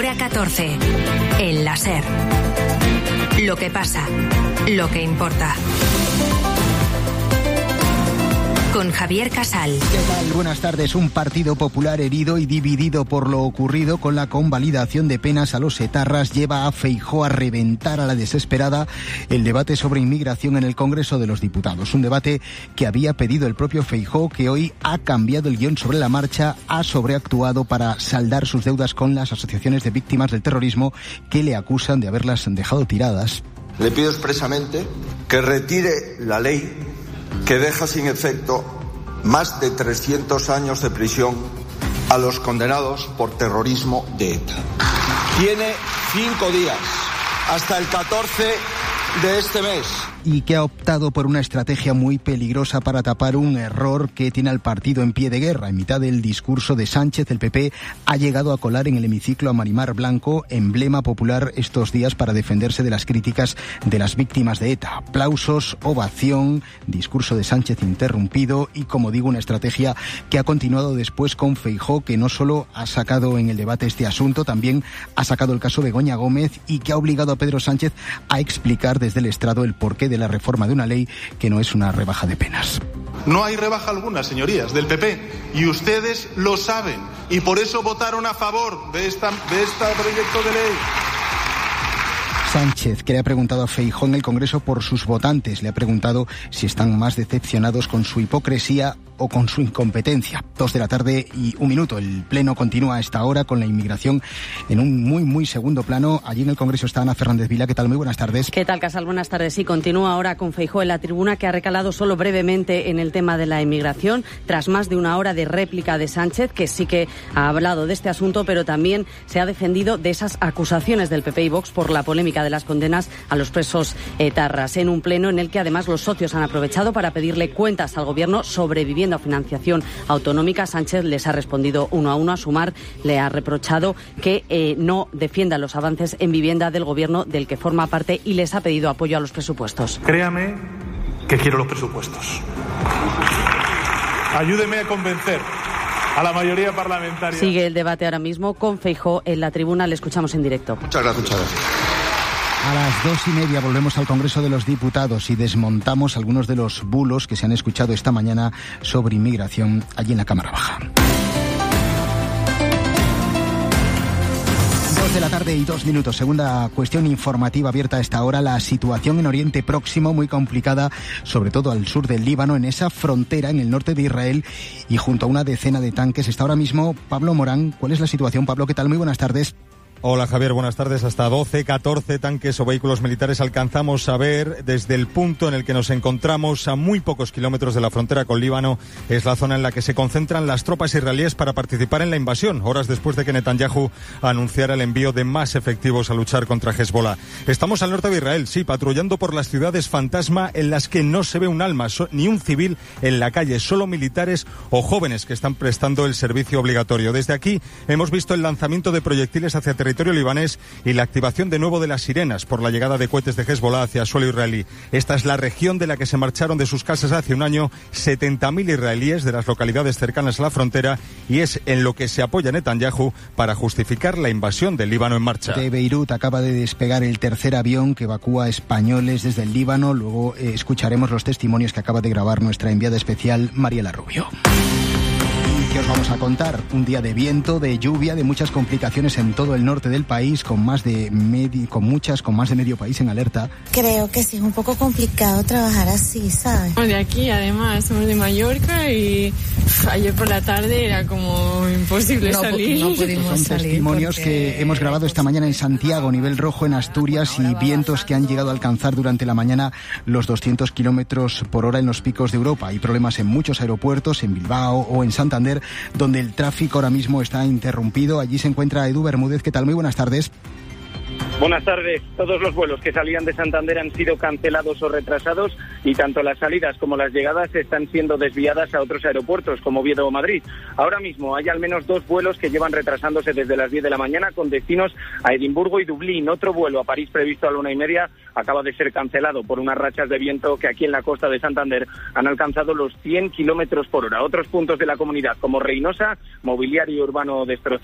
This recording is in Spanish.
Hora 14. El láser. Lo que pasa, lo que importa. Con Javier Casal. ¿Qué tal? Buenas tardes. Un Partido Popular herido y dividido por lo ocurrido con la convalidación de penas a los etarras lleva a Feijóo a reventar a la desesperada el debate sobre inmigración en el Congreso de los Diputados. Un debate que había pedido el propio Feijóo, que hoy ha cambiado el guión sobre la marcha, ha sobreactuado para saldar sus deudas con las asociaciones de víctimas del terrorismo que le acusan de haberlas dejado tiradas. Le pido expresamente que retire la ley que deja sin efecto más de 300 años de prisión a los condenados por terrorismo de ETA. Tiene 5 días, hasta el 14 de este mes. Y que ha optado por una estrategia muy peligrosa para tapar un error que tiene al partido en pie de guerra. En mitad del discurso de Sánchez, el PP ha llegado a colar en el hemiciclo a Marimar Blanco, emblema popular estos días para defenderse de las críticas de las víctimas de ETA. Aplausos, ovación, discurso de Sánchez interrumpido y, como digo, una estrategia que ha continuado después con Feijóo, que no solo ha sacado en el debate este asunto, también ha sacado el caso Begoña Gómez y que ha obligado a Pedro Sánchez a explicar desde el estrado el porqué de la reforma de una ley que no es una rebaja de penas. No hay rebaja alguna, señorías, del PP, y ustedes lo saben, y por eso votaron a favor de este proyecto de ley. Sánchez, que le ha preguntado a Feijóo en el Congreso por sus votantes, le ha preguntado si están más decepcionados con su hipocresía o con su incompetencia. 2:01 p.m. El pleno continúa a esta hora con la inmigración en un muy segundo plano. Allí en el Congreso está Ana Fernández Vila. ¿Qué tal? Muy buenas tardes. ¿Qué tal, Casal? Buenas tardes. Sí, continúa ahora con Feijóo en la tribuna, que ha recalado solo brevemente en el tema de la inmigración, tras más de una hora de réplica de Sánchez, que sí que ha hablado de este asunto, pero también se ha defendido de esas acusaciones del PP y Vox por la polémica de las condenas a los presos etarras, en un pleno en el que además los socios han aprovechado para pedirle cuentas al Gobierno sobre vivienda o financiación autonómica. Sánchez les ha respondido uno a uno. A Sumar le ha reprochado que no defienda los avances en vivienda del Gobierno del que forma parte y les ha pedido apoyo a los presupuestos. Créame que quiero los presupuestos. Ayúdeme a convencer a la mayoría parlamentaria. Sigue el debate ahora mismo con Feijóo en la tribuna. Le escuchamos en directo. Muchas gracias. A las 2:30 volvemos al Congreso de los Diputados y desmontamos algunos de los bulos que se han escuchado esta mañana sobre inmigración allí en la Cámara Baja. 2:02 p.m. Segunda cuestión informativa abierta a esta hora. La situación en Oriente Próximo muy complicada, sobre todo al sur del Líbano, en esa frontera en el norte de Israel y junto a una decena de tanques. Está ahora mismo Pablo Morán. ¿Cuál es la situación, Pablo? ¿Qué tal? Muy buenas tardes. Hola Javier, buenas tardes. Hasta 14 tanques o vehículos militares alcanzamos a ver desde el punto en el que nos encontramos a muy pocos kilómetros de la frontera con Líbano. Es la zona en la que se concentran las tropas israelíes para participar en la invasión, horas después de que Netanyahu anunciara el envío de más efectivos a luchar contra Hezbollah. Estamos al norte de Israel, sí, patrullando por las ciudades fantasma en las que no se ve un alma, ni un civil en la calle, solo militares o jóvenes que están prestando el servicio obligatorio. Desde aquí hemos visto el lanzamiento de proyectiles hacia territorio libanés y la activación de nuevo de las sirenas por la llegada de cohetes de Hezbollah hacia suelo israelí. Esta es la región de la que se marcharon de sus casas hace un año 70.000 israelíes de las localidades cercanas a la frontera y es en lo que se apoya Netanyahu para justificar la invasión del Líbano en marcha. De Beirut acaba de despegar el tercer avión que evacúa españoles desde el Líbano. Luego escucharemos los testimonios que acaba de grabar nuestra enviada especial Mariela Rubio. ¿Qué os vamos a contar? Un día de viento, de lluvia, de muchas complicaciones en todo el norte del país, con más de medio país en alerta. Creo que sí es un poco complicado trabajar así, ¿sabes? De aquí, además, somos de Mallorca y ayer por la tarde era como imposible salir. No pudimos Son salir. Testimonios que hemos grabado esta mañana en Santiago, nivel rojo en Asturias y vientos que han llegado a alcanzar durante la mañana los 200 kilómetros por hora en los picos de Europa. Hay problemas en muchos aeropuertos, en Bilbao o en Santander, donde el tráfico ahora mismo está interrumpido. Allí se encuentra Edu Bermúdez. ¿Qué tal? Muy buenas tardes. Buenas tardes. Todos los vuelos que salían de Santander han sido cancelados o retrasados y tanto las salidas como las llegadas están siendo desviadas a otros aeropuertos como Oviedo o Madrid. Ahora mismo hay al menos 2 vuelos que llevan retrasándose desde las 10 de la mañana con destinos a Edimburgo y Dublín. Otro vuelo a París previsto a la 1:30 acaba de ser cancelado por unas rachas de viento que aquí en la costa de Santander han alcanzado los 100 kilómetros por hora. Otros puntos de la comunidad como Reynosa, mobiliario urbano destrozado